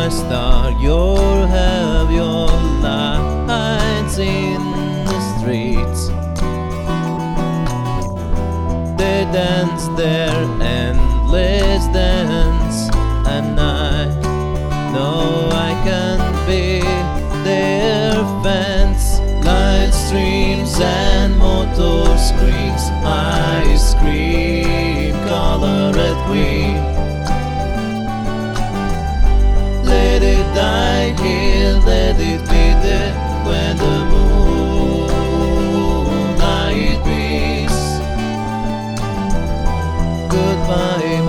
star, you'll have your lights in the streets. They dance their endless dance, and I know I can be their fence. Light streams and motor screens, ice cream, colored green. Let it die here, let it be there when the moonlight beams. Goodbye.